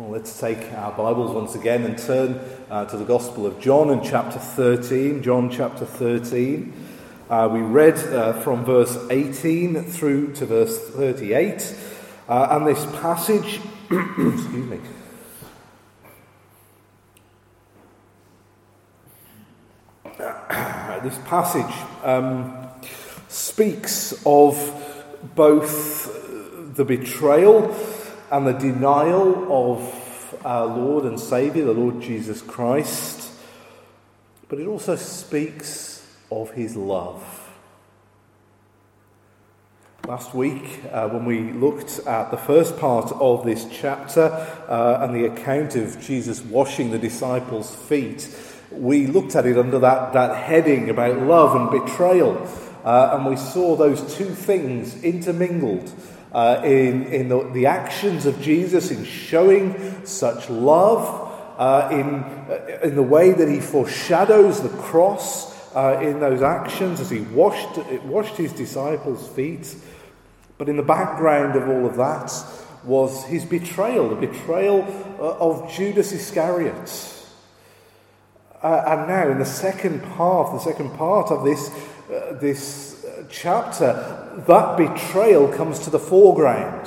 Well, let's take our Bibles once again and turn to the Gospel of John in chapter 13. John chapter 13. We read from verse 18 through to verse 38. And this passage, excuse me. This passage speaks of both the betrayal and the denial of our Lord and Saviour, the Lord Jesus Christ, but it also speaks of his love. Last week, when we looked at the first part of this chapter and the account of Jesus washing the disciples' feet, we looked at it under that heading about love and betrayal, and we saw those two things intermingled in the actions of Jesus in showing such love, in the way that he foreshadows the cross in those actions as he washed his disciples' feet. But in the background of all of that was his betrayal, the betrayal of Judas Iscariot. And now in the second part of this chapter, that betrayal comes to the foreground.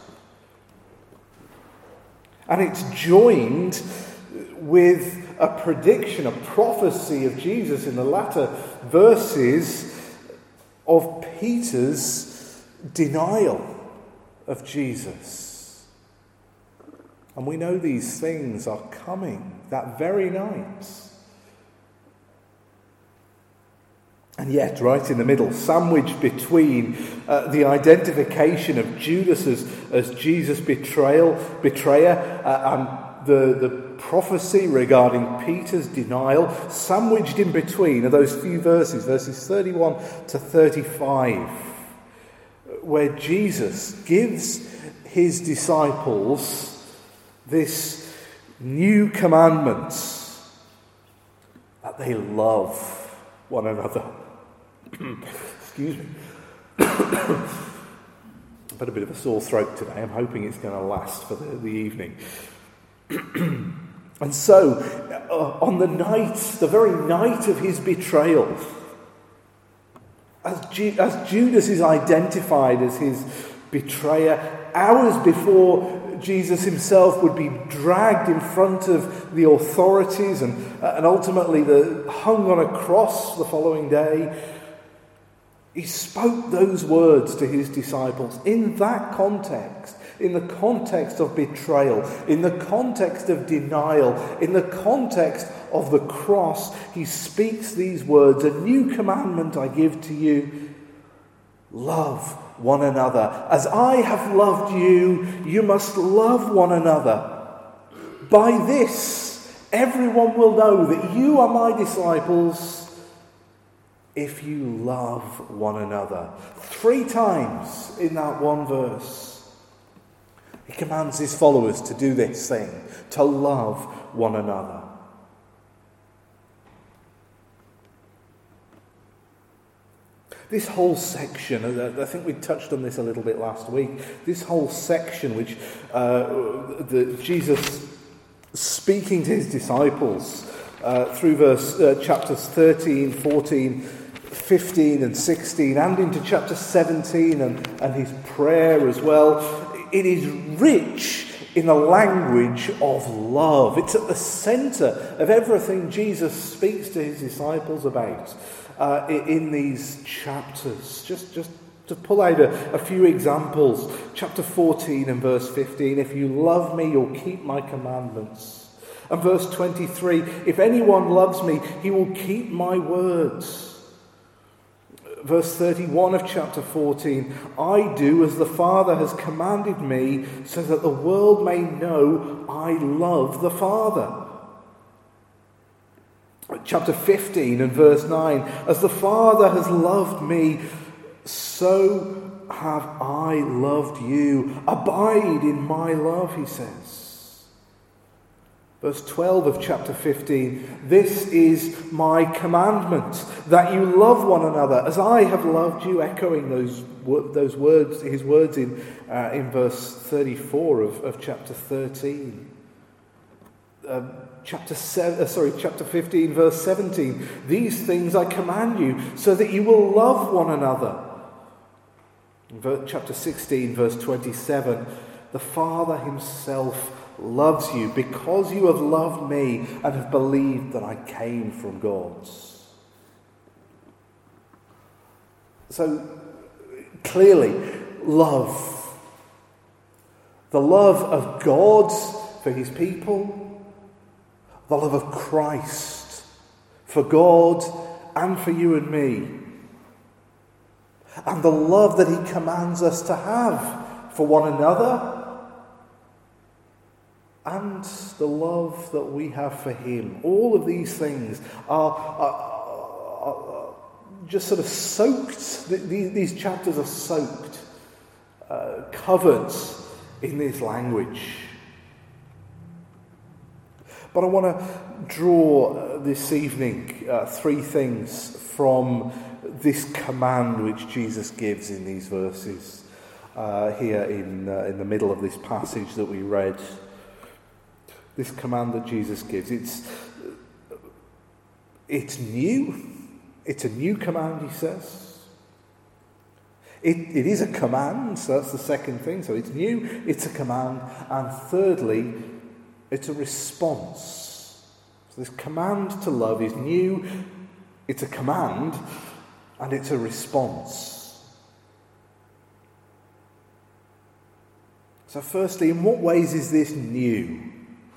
And it's joined with a prediction, a prophecy of Jesus in the latter verses of Peter's denial of Jesus. And we know these things are coming that very night. And yet, right in the middle, sandwiched between the identification of Judas as Jesus' betrayer and the prophecy regarding Peter's denial, sandwiched in between are those few verses 31 to 35, where Jesus gives his disciples this new commandment that they love one another. Excuse me. I've had a bit of a sore throat today. I'm hoping it's going to last for the evening. And so, on the very night of his betrayal, as Judas is identified as his betrayer, hours before Jesus himself would be dragged in front of the authorities and ultimately hung on a cross the following day, he spoke those words to his disciples in that context, in the context of betrayal, in the context of denial, in the context of the cross. He speaks these words: "A new commandment I give to you, love one another. As I have loved you, you must love one another. By this, everyone will know that you are my disciples, if you love one another." 3 times in that one verse, he commands his followers to do this thing, to love one another. This whole section, I think we touched on this a little bit last week, this whole section which Jesus speaking to his disciples through chapters 13, 14, 15 and 16 and into chapter 17 and his prayer as well, it is rich in the language of love. It's at the centre of everything Jesus speaks to his disciples about in these chapters. Just to pull out a few examples. Chapter 14 and verse 15, "If you love me, you'll keep my commandments." And verse 23, "If anyone loves me, he will keep my words." Verse 31 of chapter 14, "I do as the Father has commanded me, so that the world may know I love the Father." Chapter 15 and verse 9, "As the Father has loved me, so have I loved you. Abide in my love," he says. Verse 12 of chapter 15, "This is my commandment, that you love one another as I have loved you," echoing those words, his words in verse 34 of chapter 13. chapter 15, verse 17. These things I command you, so that you will love one another. Chapter 16, verse 27. The Father himself loves you because you have loved me and have believed that I came from God. So, clearly, love. The love of God for his people, the love of Christ for God and for you and me, and the love that he commands us to have for one another, and the love that we have for him. All of these things are just sort of soaked. These chapters are soaked, covered in this language. But I want to draw this evening three things from this command which Jesus gives in these verses here in the middle of this passage that we read. This command that Jesus gives, it's new. It's a new command, he says. It is a command, so that's the second thing. So it's new, it's a command, and thirdly, it's a response. So this command to love is new, it's a command, and it's a response. So firstly, in what ways is this new?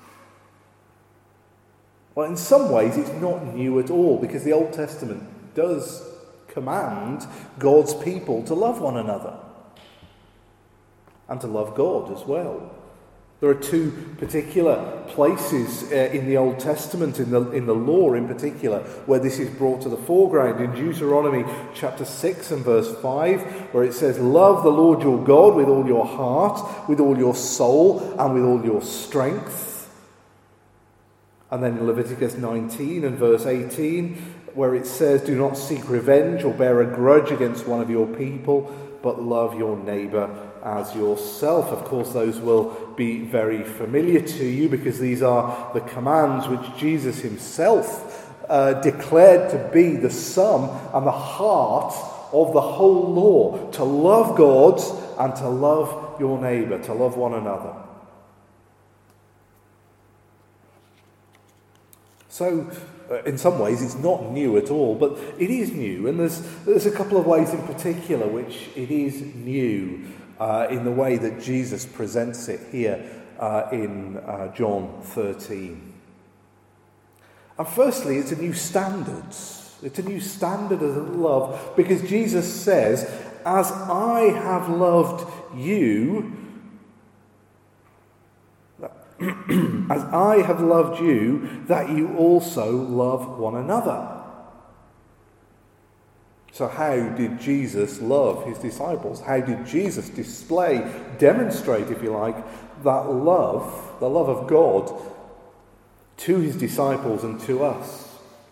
Well, in some ways it's not new at all, because the Old Testament does command God's people to love one another and to love God as well. There are two particular places in the Old Testament, in the law in particular, where this is brought to the foreground. In Deuteronomy chapter 6 and verse 5, where it says, "Love the Lord your God with all your heart, with all your soul, and with all your strength." And then in Leviticus 19 and verse 18, where it says, "Do not seek revenge or bear a grudge against one of your people, but love your neighbour as yourself." Of course, those will be very familiar to you, because these are the commands which Jesus himself declared to be the sum and the heart of the whole law: to love God and to love your neighbour, to love one another. So, in some ways, it's not new at all, but it is new, and there's a couple of ways in particular which it is new in the way that Jesus presents it here in John 13. And firstly, it's a new standard. It's a new standard of love, because Jesus says, "As I have loved you, as I have loved you, that you also love one another." So how did Jesus love his disciples? How did Jesus demonstrate, if you like, that love, the love of God, to his disciples and to us?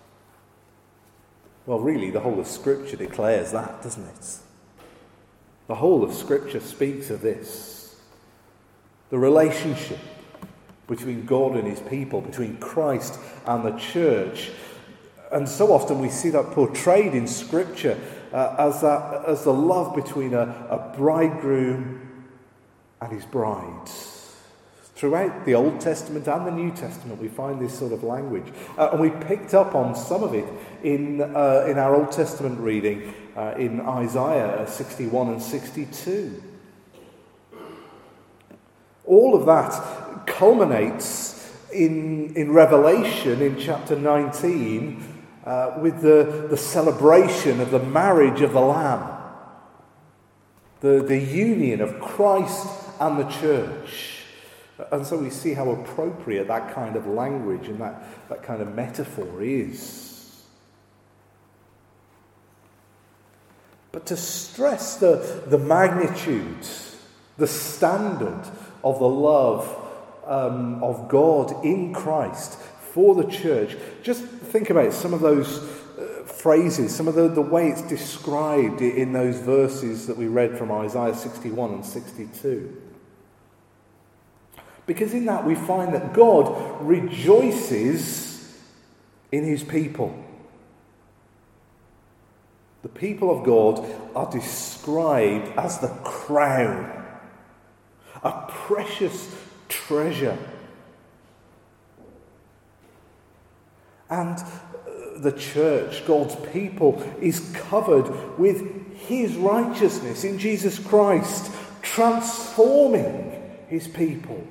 Well, really, the whole of Scripture declares that, doesn't it? The whole of Scripture speaks of this. The relationship between God and his people, between Christ and the church. And so often we see that portrayed in Scripture as the love between a bridegroom and his bride. Throughout the Old Testament and the New Testament we find this sort of language. And we picked up on some of it in our Old Testament reading in Isaiah 61 and 62. All of that culminates in Revelation in chapter 19 with the celebration of the marriage of the Lamb, the union of Christ and the church. And so we see how appropriate that kind of language and that kind of metaphor is. But to stress the magnitude, the standard of the love of God in Christ for the church, just think about some of those phrases, some of the way it's described in those verses that we read from Isaiah 61 and 62. Because in that we find that God rejoices in his people. The people of God are described as the crown, a precious treasure. And the church, God's people, is covered with his righteousness in Jesus Christ, transforming his people.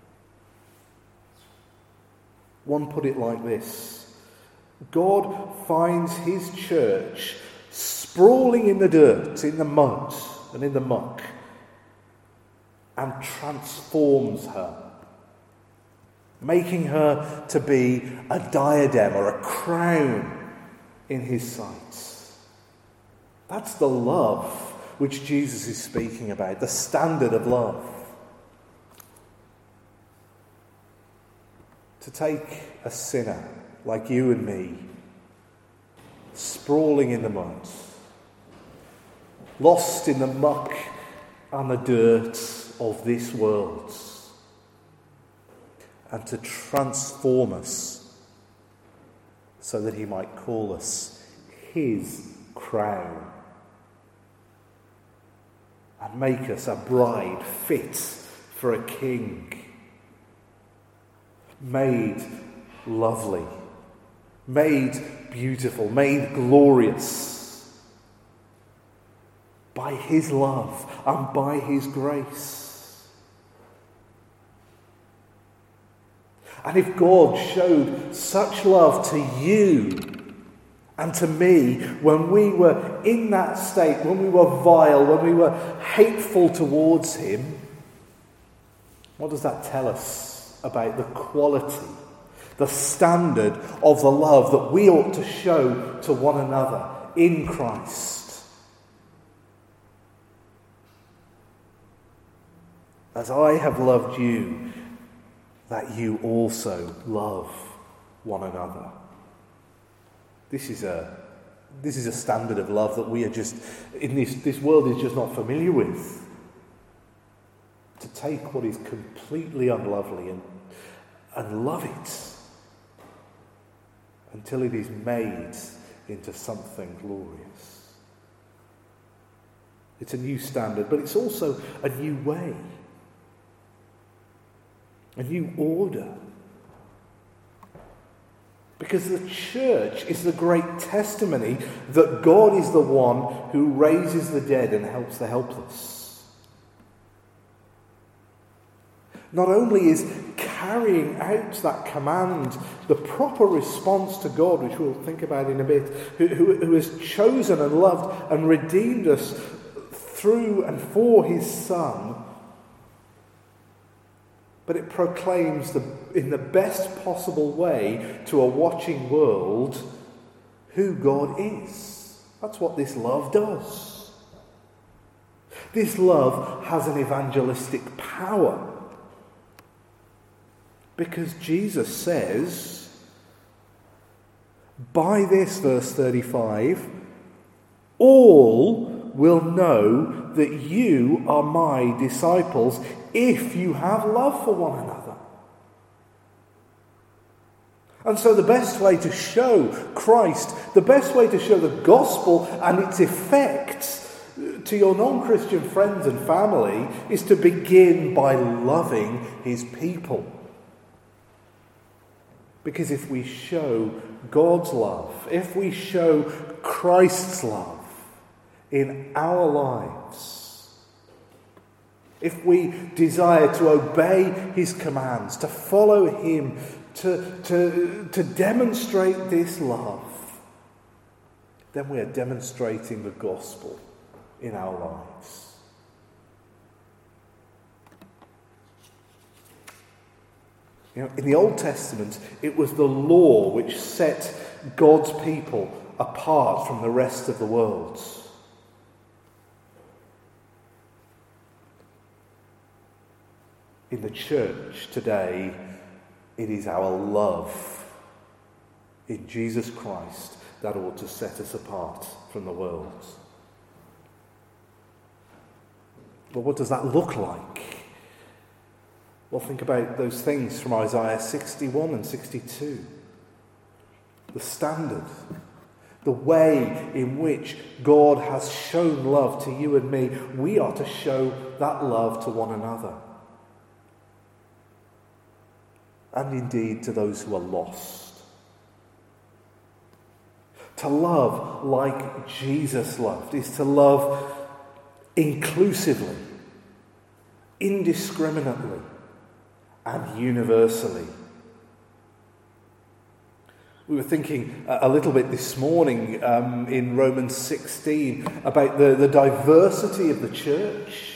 One put it like this: God finds his church sprawling in the dirt, in the mud and in the muck, and transforms her, making her to be a diadem or a crown in his sight. That's the love which Jesus is speaking about, the standard of love. To take a sinner like you and me, sprawling in the mud, lost in the muck and the dirt of this world, and to transform us so that he might call us his crown and make us a bride fit for a king, made lovely, made beautiful, made glorious by his love and by his grace. And if God showed such love to you and to me when we were in that state, when we were vile, when we were hateful towards him, what does that tell us about the quality, the standard of the love that we ought to show to one another in Christ? As I have loved you, that you also love one another. This is a standard of love that we are just, in this world is just not familiar with. To take what is completely unlovely and love it until it is made into something glorious. It's a new standard, but it's also a new way. A new order. Because the church is the great testimony that God is the one who raises the dead and helps the helpless. Not only is carrying out that command the proper response to God, which we'll think about in a bit, who has chosen and loved and redeemed us through and for his Son, but it proclaims in the best possible way to a watching world who God is. That's what this love does. This love has an evangelistic power. Because Jesus says, by this, verse 35, all will know that you are my disciples if you have love for one another. And so the best way to show Christ, the best way to show the gospel and its effects to your non-Christian friends and family is to begin by loving his people. Because if we show God's love, if we show Christ's love in our lives, if we desire to obey his commands, to follow him, to demonstrate this love, then we are demonstrating the gospel in our lives. You know, in the Old Testament, it was the law which set God's people apart from the rest of the world. In the church today, it is our love in Jesus Christ that ought to set us apart from the world. But what does that look like? Well, think about those things from Isaiah 61 and 62. The standard, the way in which God has shown love to you and me, we are to show that love to one another. And indeed to those who are lost. To love like Jesus loved is to love inclusively, indiscriminately, and universally. We were thinking a little bit this morning in Romans 16 about the diversity of the church.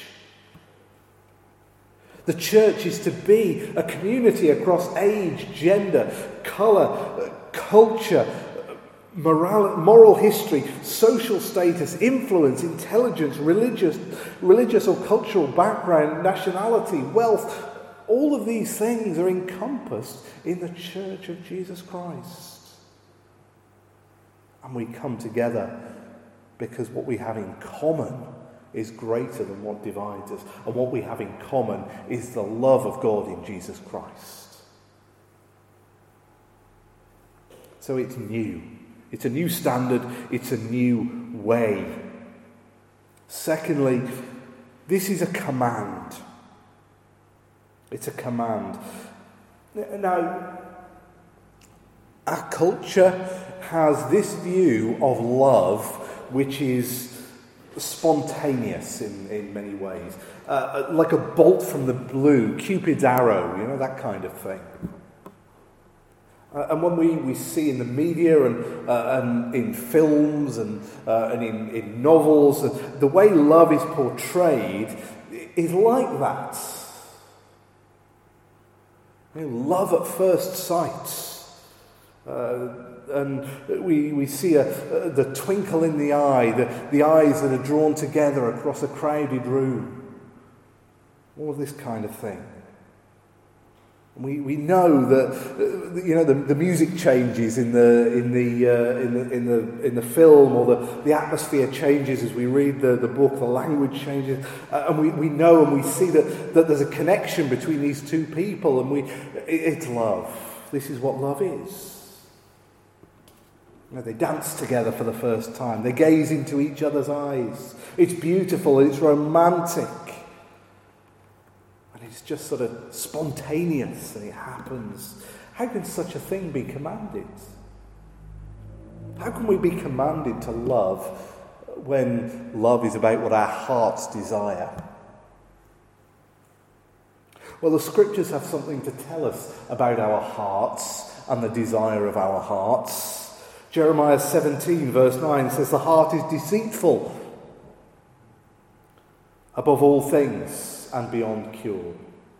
The church is to be a community across age, gender, colour, culture, moral history, social status, influence, intelligence, religious or cultural background, nationality, wealth. All of these things are encompassed in the church of Jesus Christ. And we come together because what we have in common is greater than what divides us. And what we have in common is the love of God in Jesus Christ. So it's new. It's a new standard. It's a new way. Secondly, this is a command. It's a command. Now, our culture has this view of love which is spontaneous in many ways. Like a bolt from the blue, Cupid's arrow, that kind of thing. And when we see in the media and in films and in novels, the way love is portrayed is like that. Love at first sight. And we see the twinkle in the eye, the eyes that are drawn together across a crowded room. All of this kind of thing. We know that the music changes in the film, or the atmosphere changes as we read the book. The language changes, and we know and we see that there's a connection between these two people, and it's love. This is what love is. They dance together for the first time. They gaze into each other's eyes. It's beautiful. It's romantic. And it's just sort of spontaneous, and it happens. How can such a thing be commanded? How can we be commanded to love when love is about what our hearts desire? Well, the scriptures have something to tell us about our hearts and the desire of our hearts. Jeremiah 17 verse 9 says, "The heart is deceitful above all things and beyond cure."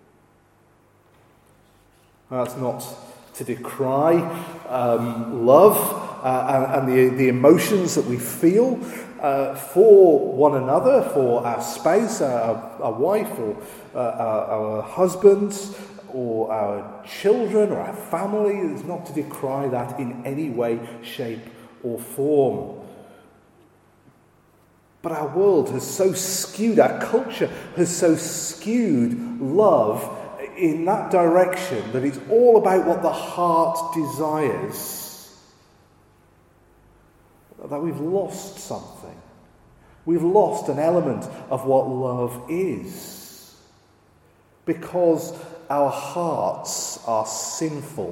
That's not to decry love and the emotions that we feel for one another, for our spouse, our wife, or our husbands, or our children, or our family. It's not to decry that in any way, shape, or form. But our world has so skewed, our culture has so skewed love in that direction that it's all about what the heart desires, that we've lost something. We've lost an element of what love is, because our hearts are sinful.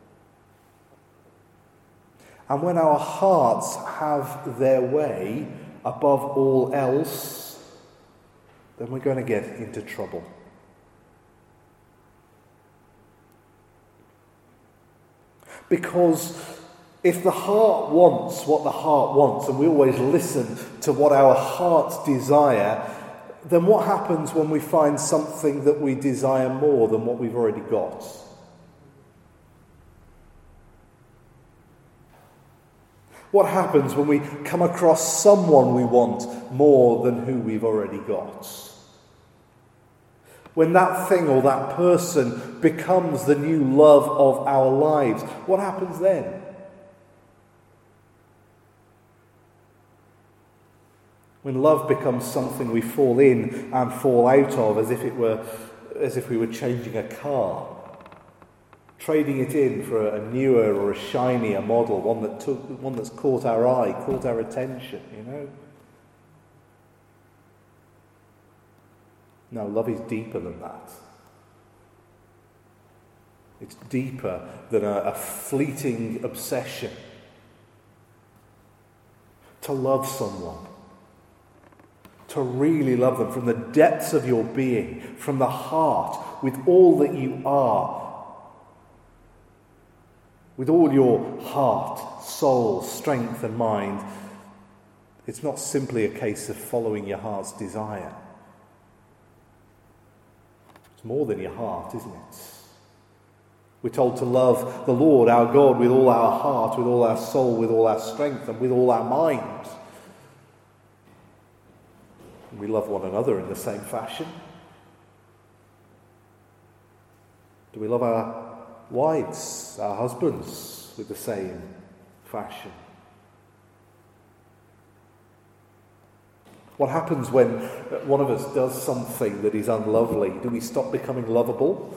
And when our hearts have their way above all else, then we're going to get into trouble. Because if the heart wants what the heart wants, and we always listen to what our hearts desire, then what happens when we find something that we desire more than what we've already got? What happens when we come across someone we want more than who we've already got? When that thing or that person becomes the new love of our lives, what happens then? When love becomes something we fall in and fall out of, as if it were as if we were changing a car, trading it in for a newer or a shinier model, one that's caught our eye, caught our attention, No, love is deeper than that. It's deeper than a fleeting obsession. To love someone, to really love them from the depths of your being, from the heart, with all that you are, with all your heart, soul, strength and mind. It's not simply a case of following your heart's desire. It's more than your heart, isn't it? We're told to love the Lord our God with all our heart, with all our soul, with all our strength and with all our mind. And we love one another in the same fashion. Do we love our wives, our husbands, with the same fashion? What happens when one of us does something that is unlovely? Do we stop becoming lovable?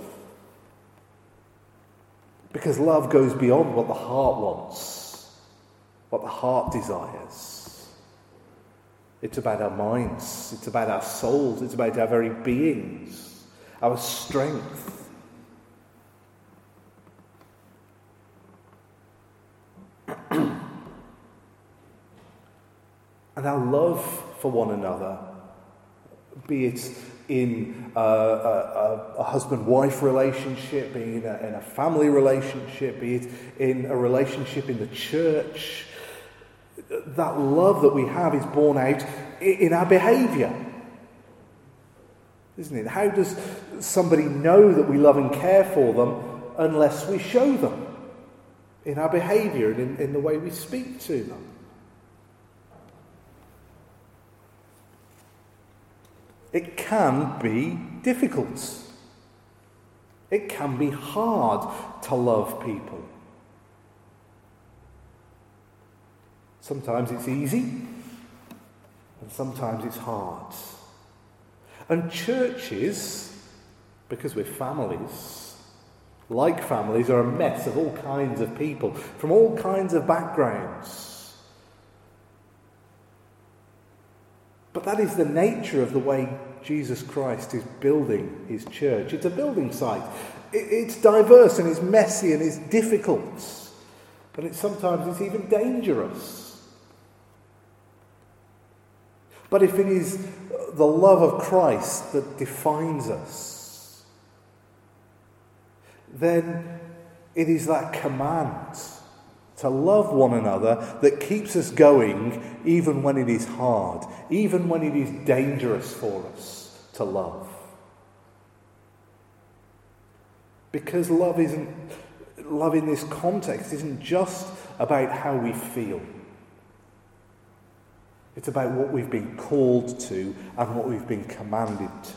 Because love goes beyond what the heart wants, what the heart desires. It's about our minds, it's about our souls, it's about our very beings, our strength. And our love for one another, be it in a husband-wife relationship, be it in a family relationship, be it in a relationship in the church, that love that we have is born out in our behaviour, isn't it? How does somebody know that we love and care for them unless we show them in our behaviour and in the way we speak to them? It can be difficult. It can be hard to love people. Sometimes it's easy, and sometimes it's hard. And churches, because we're families, like families, are a mess of all kinds of people, from all kinds of backgrounds. But that is the nature of the way Jesus Christ is building his church. It's a building site. It's diverse and it's messy and it's difficult. And sometimes it's even dangerous. But if it is the love of Christ that defines us, then it is that command to love one another that keeps us going even when it is hard, even when it is dangerous for us to love. Because love in this context isn't just about how we feel. It's about what we've been called to and what we've been commanded to.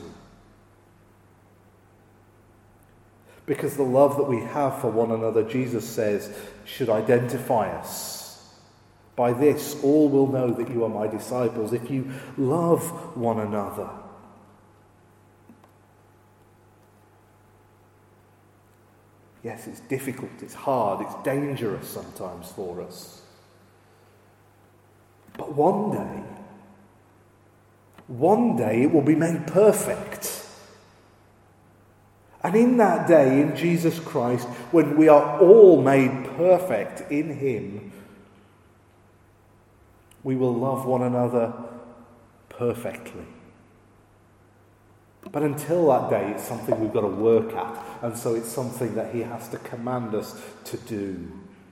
Because the love that we have for one another, Jesus says, should identify us. By this, all will know that you are my disciples, if you love one another. Yes, it's difficult, it's hard, it's dangerous sometimes for us. But one day it will be made perfect. And in that day, in Jesus Christ, when we are all made perfect in him, we will love one another perfectly. But until that day, it's something we've got to work at. And so it's something that he has to command us to do.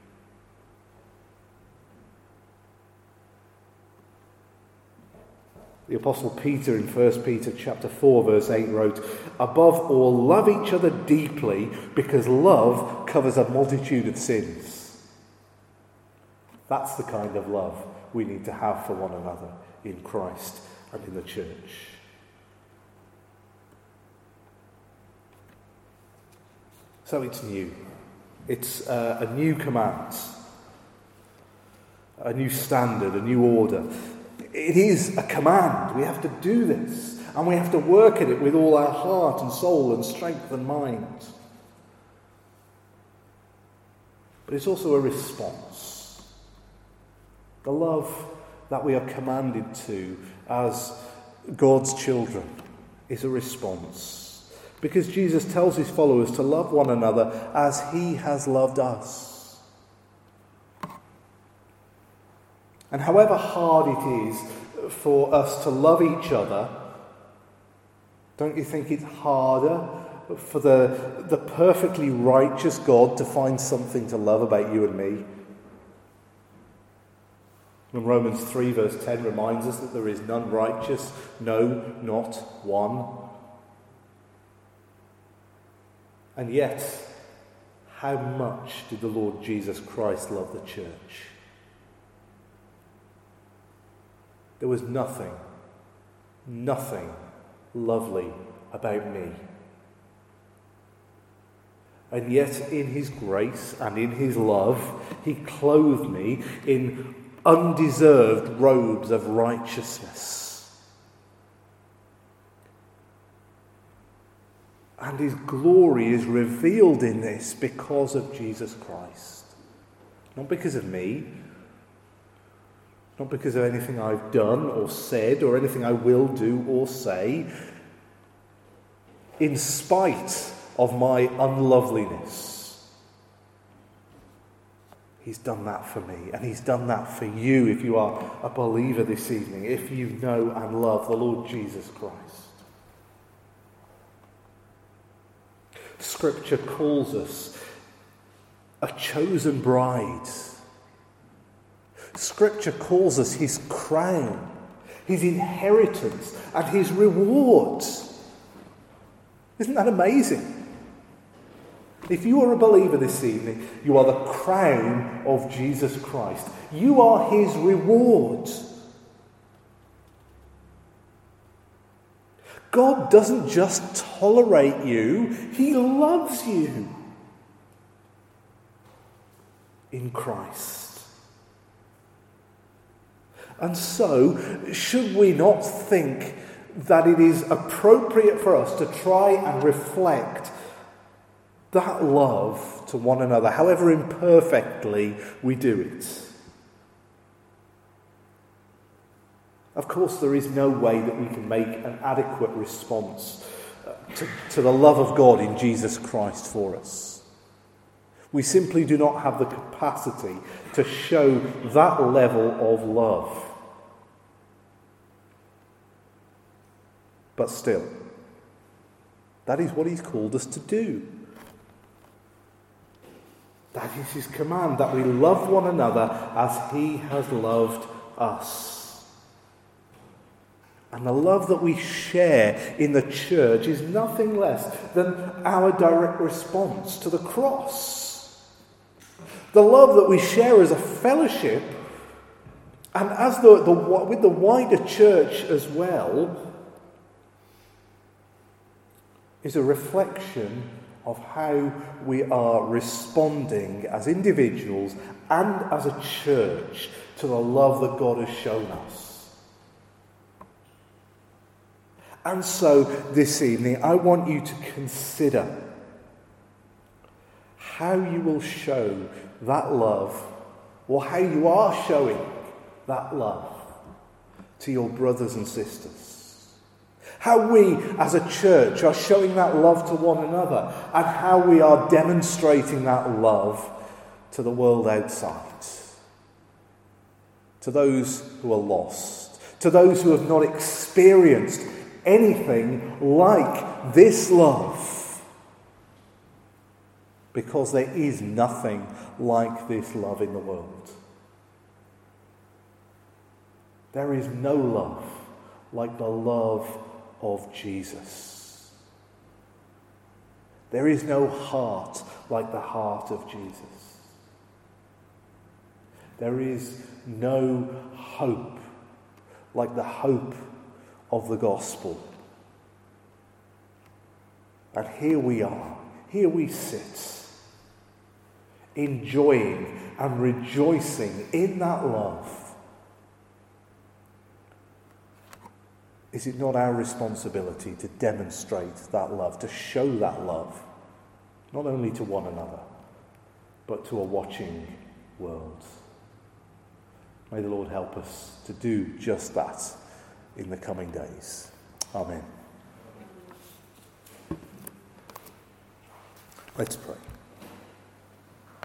The Apostle Peter in 1 Peter chapter 4 verse 8 wrote, "Above all, love each other deeply, because love covers a multitude of sins." That's the kind of love we need to have for one another in Christ and in the church. So it's new. It's a new command, a new standard, a new order. It is a command. We have to do this. and we have to work at it with all our heart and soul and strength and mind. But it's also a response. The love that we are commanded to as God's children is a response. Because Jesus tells his followers to love one another as he has loved us. And however hard it is for us to love each other, don't you think it's harder for the perfectly righteous God to find something to love about you and me? And Romans 3 verse 10 reminds us that there is none righteous, no, not one. And yet, how much did the Lord Jesus Christ love the church? There was nothing lovely about me. And yet, in his grace and in his love, he clothed me in undeserved robes of righteousness. And his glory is revealed in this because of Jesus Christ. Not because of me, not because of anything I've done or said or anything I will do or say. In spite of my unloveliness, he's done that for me, and he's done that for you if you are a believer this evening, if you know and love the Lord Jesus Christ. Scripture calls us a chosen bride. Scripture calls us his crown, his inheritance, and his reward. Isn't that amazing? If you are a believer this evening, you are the crown of Jesus Christ. You are his reward. God doesn't just tolerate you, he loves you in Christ. And so, should we not think that it is appropriate for us to try and reflect that love to one another, however imperfectly we do it? Of course, there is no way that we can make an adequate response to the love of God in Jesus Christ for us. We simply do not have the capacity to show that level of love. But still, that is what he's called us to do. That is his command, that we love one another as he has loved us. And the love that we share in the church is nothing less than our direct response to the cross. The love that we share as a fellowship, and as with the wider church as well, is a reflection of how we are responding as individuals and as a church to the love that God has shown us. And so this evening, I want you to consider how you will show that love, or how you are showing that love to your brothers and sisters. How we as a church are showing that love to one another, and how we are demonstrating that love to the world outside. To those who are lost, to those who have not experienced anything like this love. Because there is nothing like this love in the world. There is no love like the love of Jesus. There is no heart like the heart of Jesus. There is no hope like the hope of the gospel. And here we are, here we sit, enjoying and rejoicing in that love. is it not our responsibility to demonstrate that love, to show that love, not only to one another, but to a watching world? May the Lord help us to do just that in the coming days. Amen. Let's pray.